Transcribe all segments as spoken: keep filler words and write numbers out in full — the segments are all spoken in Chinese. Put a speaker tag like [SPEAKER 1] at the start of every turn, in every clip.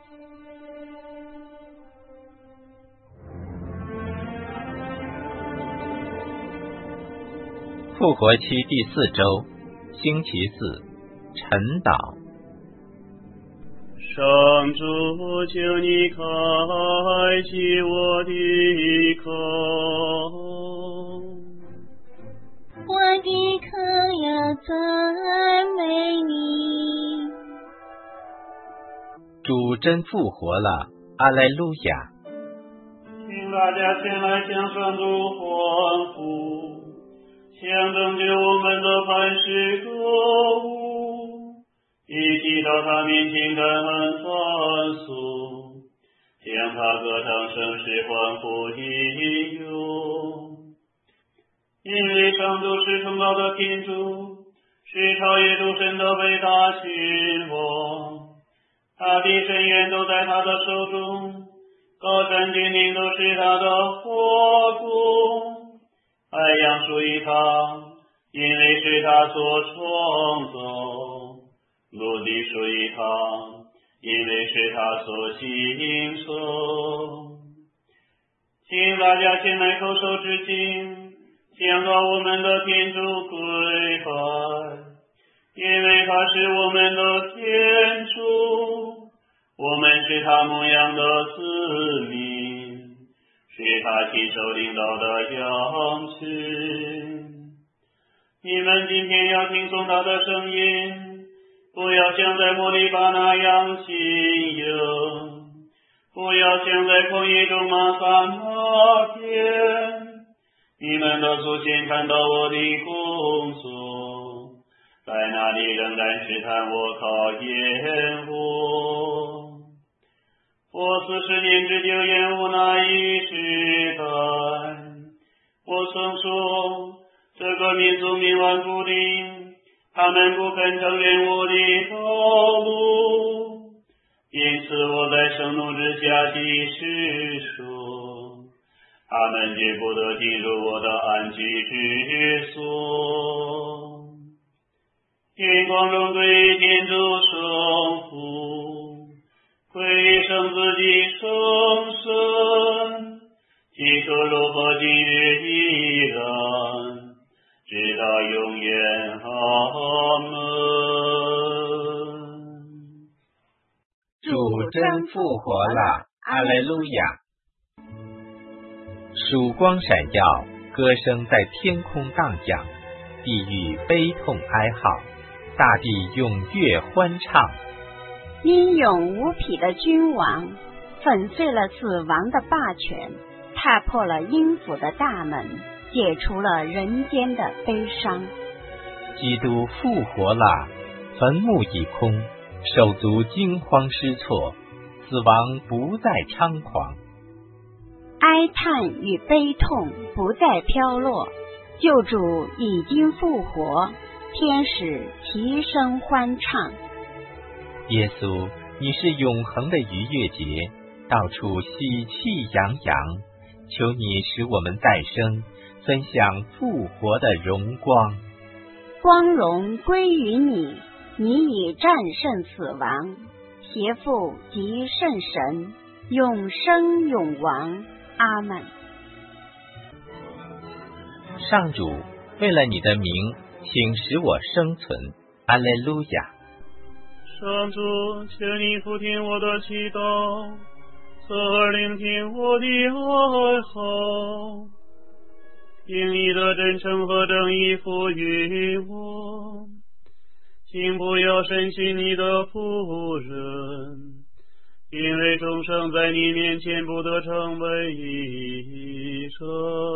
[SPEAKER 1] 复活期第四周，星期四，晨祷。
[SPEAKER 2] 上主，求你开启我的口，
[SPEAKER 3] 我的口要赞美你。
[SPEAKER 1] 主真复活了，阿莱路亚！
[SPEAKER 2] 请大家前来向上主欢呼，向拯救我们的磐石歌舞，一起到他面前感恩赞颂，向他歌唱声势欢呼应用。因为上主是崇高的天主，是超越诸神的伟大君王，他的深渊都在他的手中，高山峻岭都是他的火供。海洋属于他，因为是他所创造；陆地属于他，因为是他所形成。请大家前来叩首致敬，向到我们的天主跪拜，因为他是我们的天主，我们是他牧养的子民，是他亲手领导的羊群。你们今天要听从他的声音，不要像在摩利巴那样信仰，不要像在旷野中玛撒那天。你们的祖先看到我的工作，在那里仍然试探我，考验我。我四十年之久厌恶那一时代，我曾说这个民族冥顽不灵，他们不肯承认我的道路，因此我在盛怒之下起誓说，他们绝不得进入我的安居之所。愿光荣归天主圣父，归圣子及圣神，起初如何今日依然，直到永远。阿门。
[SPEAKER 1] 主真复活了，阿莱路亚！曙光闪耀，歌声在天空荡漾，地狱悲痛哀号，大地踊跃欢唱。
[SPEAKER 3] 英勇无匹的君王粉碎了死亡的霸权，踏破了阴府的大门，解除了人间的悲伤。
[SPEAKER 1] 基督复活了，坟墓已空，手足惊慌失措，死亡不再猖狂。
[SPEAKER 3] 哀叹与悲痛不再飘落，救主已经复活，天使齐声欢唱。
[SPEAKER 1] 耶稣，你是永恒的逾越节，到处喜气洋洋，求你使我们再生，分享复活的荣光。
[SPEAKER 3] 光荣归于你，你已战胜死亡，邪父及圣神，永生永王。阿们。
[SPEAKER 1] 上主，为了你的名，请使我生存。阿莱路亚！
[SPEAKER 2] 上主，求你俯听我的祈祷，侧耳聆听我的哀嚎，因你的真诚和正义赋予我，请不要审讯你的仆人，因为众生在你面前不得成为义人。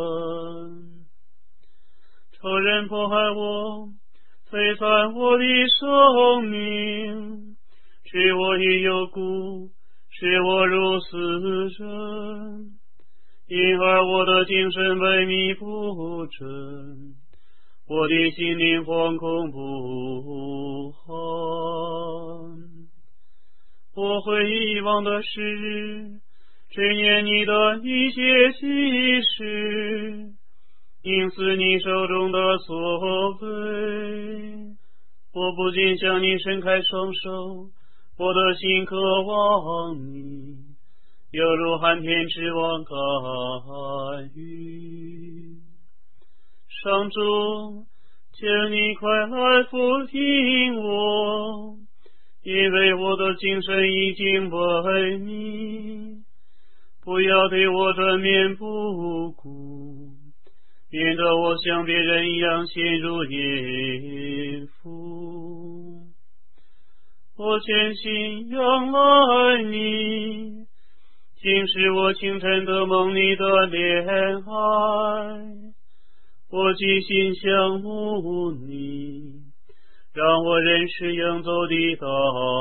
[SPEAKER 2] 仇人迫害我，摧残我的生命，使我已有辜，使我如死人，因而我的精神萎靡不振，我的心灵惶恐不安。我会遗忘的事，只念你的一些启示，因此你手中的所为。我不禁向你伸开双手， 我的心渴望你，犹如寒天之望甘雨。上主，求你快来抚听我，因为我的精神已经萎靡，不要对我转面不顾，免得我像别人一样陷入淫妇。我全心仰赖你，竟使我清晨得蒙你的怜爱。我极心仰慕你，让我认识应走的道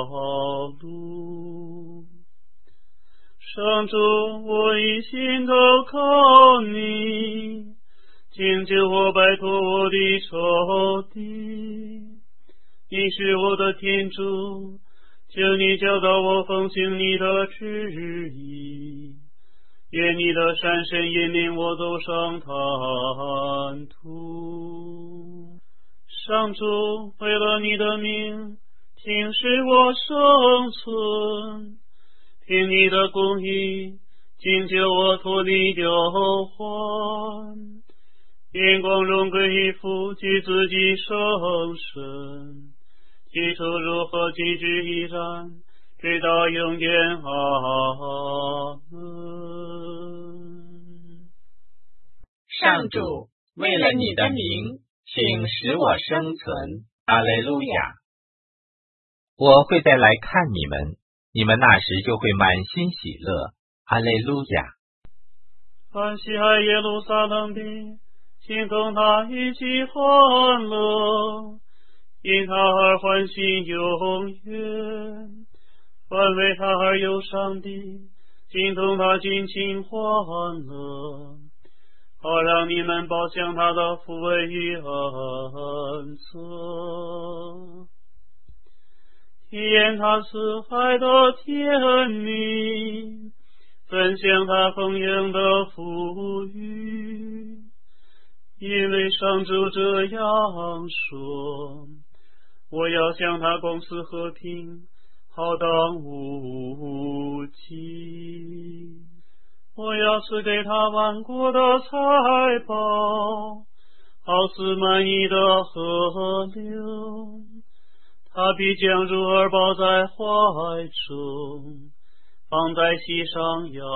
[SPEAKER 2] 路。上主，我一心投靠你，请救我摆脱我的仇敌。你是我的天主，求你教导我奉行你的旨意，愿你的善神引领我走上坦途。上主，为了你的名，请使我生存，凭你的公义，请救我脱离忧患。愿光荣归于父及子及圣神，起初如何，今日依然，直到永远。阿门。
[SPEAKER 1] 上主，为了你的名，请使我生存。阿肋路亚。我会再来看你们，你们那时就会满心喜乐。阿肋路亚。
[SPEAKER 2] 欢喜爱耶路撒冷的，请同他一起欢乐，因他而欢喜永远；凡为他而忧伤的，请同他尽情欢乐，好让你们饱享他的抚慰与恩泽，体验他慈爱的甜蜜，分享他丰盈的富裕。因为上主这样说，我要向他公赐和平，好当无极。我要赐给他万国的财宝，好似满溢的河流。他必将入而抱在怀中，放在膝上摇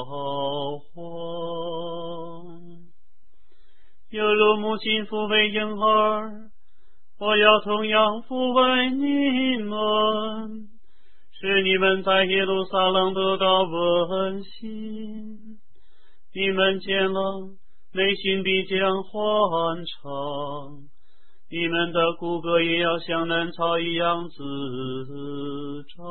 [SPEAKER 2] 晃。犹如母亲抚慰婴儿，我要同样抚慰你们，使你们在耶路撒冷得到温馨。你们见了，内心必将欢畅，你们的骨骼也要像嫩草一样滋长。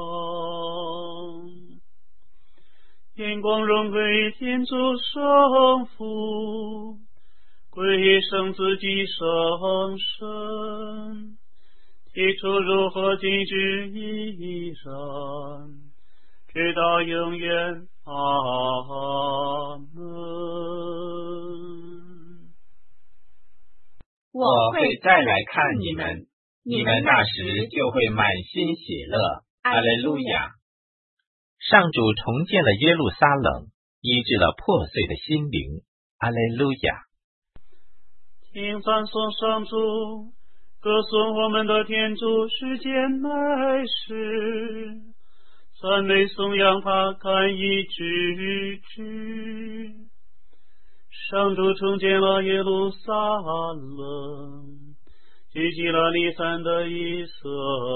[SPEAKER 2] 愿光荣归于天主圣父，归于圣子及圣神，起初如何，今日依然，直到永远。阿门。
[SPEAKER 1] 我会再来看你们，你们那时就会满心喜乐。阿肋路亚。上主重建了耶路撒冷，医治了破碎的心灵。阿肋路亚。
[SPEAKER 2] 请赞颂上主，歌颂我们的天主，世间美事，赞美颂扬他，堪以知之。上主重建了耶路撒冷，聚集了离散的以色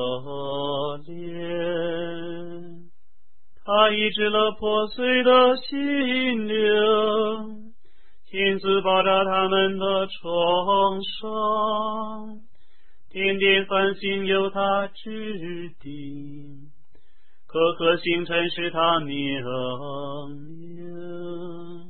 [SPEAKER 2] 列，他医治了破碎的心灵，亲自包扎他们的创伤，天天繁星由他指定，颗颗星辰是他命令。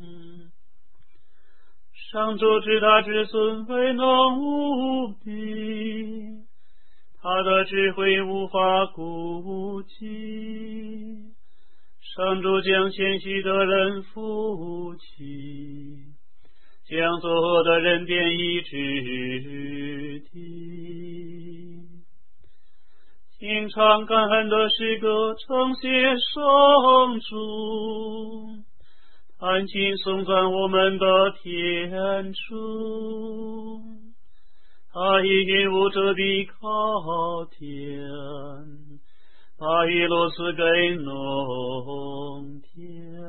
[SPEAKER 2] 上主知他子孙为能无比，他的智慧无法估计。上主将谦虚的人扶起，将作恶的人贬以直地。 品尝感恩的诗歌，称谢圣主，弹琴颂赞我们的天主。他以云雾遮蔽高天，把雨露赐给农田。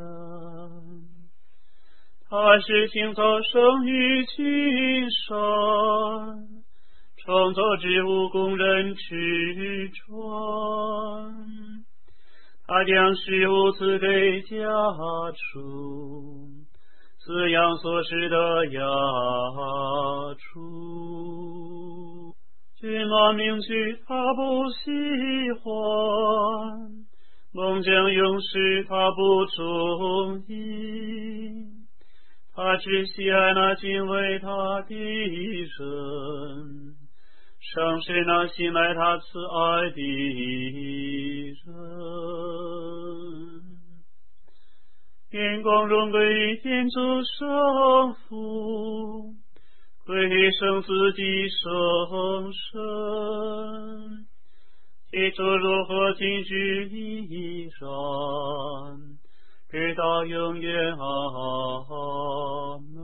[SPEAKER 2] 他使青草生于青山，创造植物供人吃穿。他将食物赐给家畜，饲养所食的家畜。君王名曲他不喜欢，猛将勇士他不中意。他只喜爱那敬畏他的人，赏识那信赖他慈爱的人。愿光荣归于天主圣父，归于圣子及圣神，起初如何今日依然，直到永远。阿门。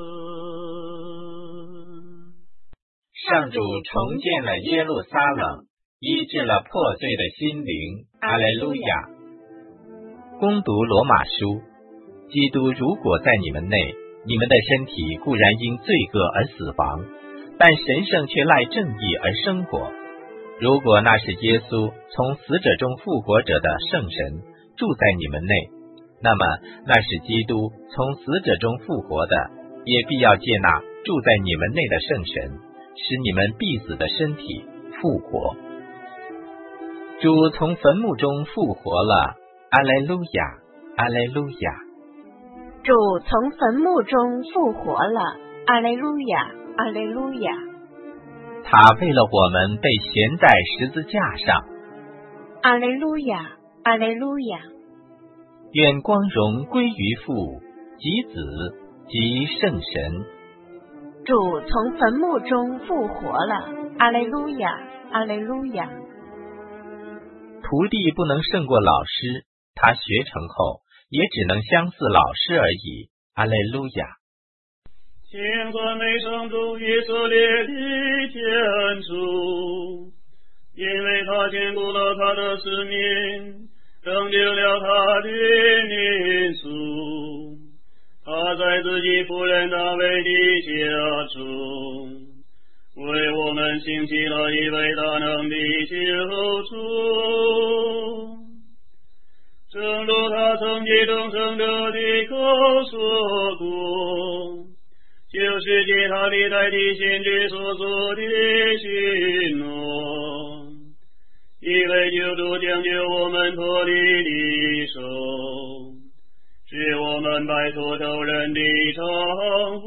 [SPEAKER 1] 上主重建了耶路撒冷，医治了破碎的心灵。阿肋路亚。攻读罗马书，基督如果在你们内，你们的身体固然因罪恶而死亡，但神圣却赖正义而生活。如果那是耶稣从死者中复活者的圣神住在你们内，那么那是基督从死者中复活的，也必要接纳住在你们内的圣神，使你们必死的身体复活。主从坟墓中复活了，阿肋路亚，阿肋路亚。
[SPEAKER 3] 主从坟墓中复活了，阿肋路亚，阿肋路亚。
[SPEAKER 1] 他为了我们被悬在十字架上，
[SPEAKER 3] 阿肋路亚，阿肋路亚。
[SPEAKER 1] 愿光荣归于父及子及圣神。
[SPEAKER 3] 主从坟墓中复活了，阿肋路亚，阿肋路亚。
[SPEAKER 1] 徒弟不能胜过老师，他学成后也只能相似老师而已。阿肋路亚。
[SPEAKER 2] 请赞美上主以色列的天主，因为他坚固了他的使命，拯救了他的民族。他在自己仆人大卫的家中，为我们兴起了一位大能的救主。正如他曾经众生者的口说过，就是借他历代的先知所做的许诺，一位救主将救我们脱离敌手，使我们摆脱仇人的惩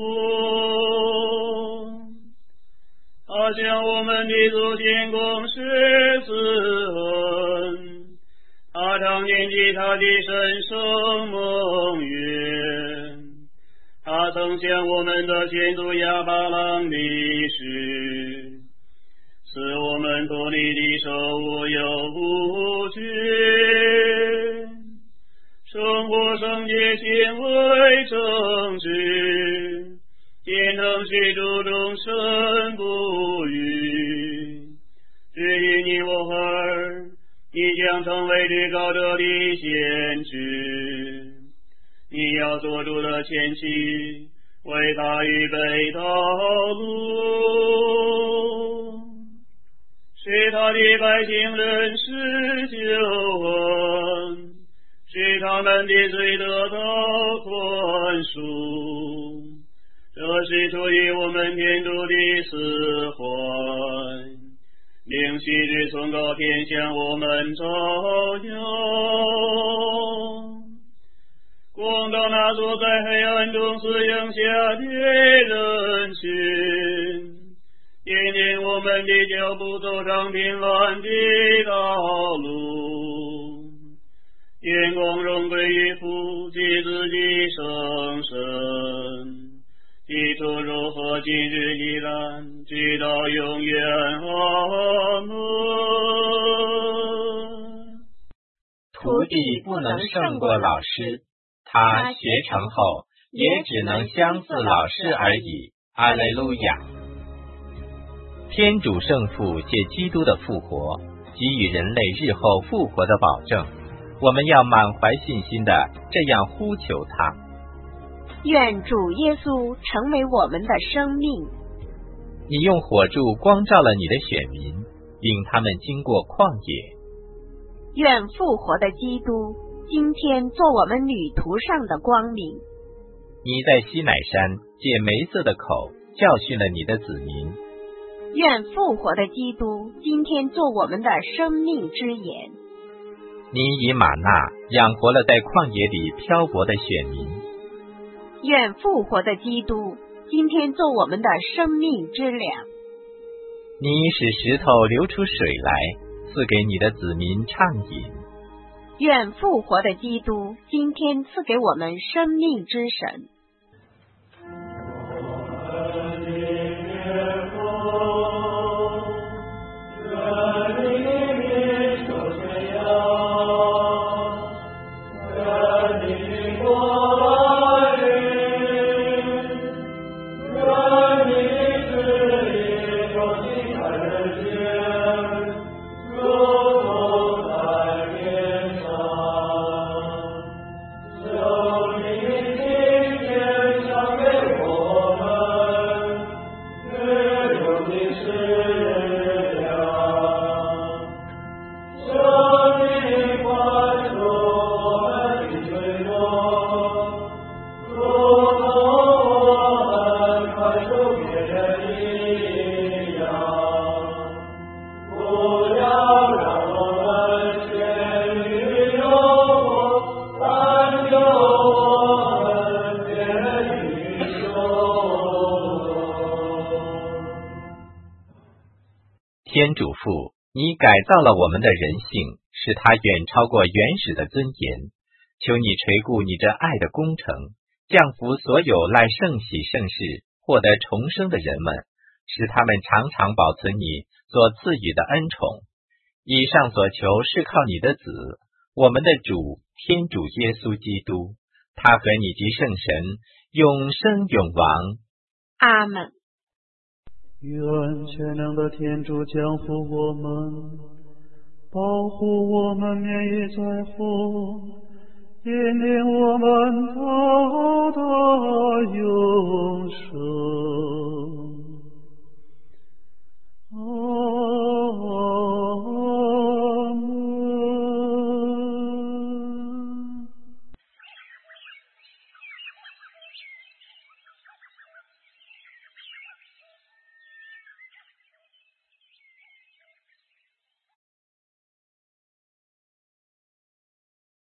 [SPEAKER 2] 罚。他向我们的祖先公施慈恩，他常念及他的神圣盟约。他曾向我们的先祖亚巴郎立誓，使我们脱离敌手无有无惧，生活圣洁行为正直，坚能使主终身不渝。至于你我儿，你将成为至高者的先知，你要做主的前妻，为他预备道路，使他的百姓认识救恩，使他们的罪得到宽恕。这是出于我们天主的慈怀，令昔日崇高天向我们照耀，光照那坐在黑暗中死荫下的人群，引领我们的脚步走上平安的道路。愿光荣归于父及子及圣神，起初如何今日依然直到永远。阿门。
[SPEAKER 1] 徒弟不能胜过老师，他学成后也只能相似老师而已。阿肋路亚！天主圣父借基督的复活，给予人类日后复活的保证。我们要满怀信心的这样呼求他：
[SPEAKER 3] 愿主耶稣成为我们的生命。
[SPEAKER 1] 你用火柱光照了你的选民，令他们经过旷野。
[SPEAKER 3] 愿复活的基督今天做我们旅途上的光明。
[SPEAKER 1] 你在西乃山借梅瑟的口教训了你的子民。
[SPEAKER 3] 愿复活的基督今天做我们的生命之言。
[SPEAKER 1] 你以玛纳养活了在旷野里漂泊的选民。
[SPEAKER 3] 愿复活的基督今天做我们的生命之粮。
[SPEAKER 1] 你使石头流出水来，赐给你的子民畅饮。
[SPEAKER 3] 愿复活的基督今天赐给我们生命之神。
[SPEAKER 1] 天主父，你改造了我们的人性，使它远超过原始的尊严。求你垂顾你这爱的工程，降福所有赖圣喜圣事获得重生的人们，使他们常常保存你所赐予的恩宠。以上所求是靠你的子，我们的主天主耶稣基督，他和你及圣神永生永王。
[SPEAKER 3] 阿们。
[SPEAKER 2] 愿全能的天主降福我们，保护我们免于灾祸，引领我们到达永生。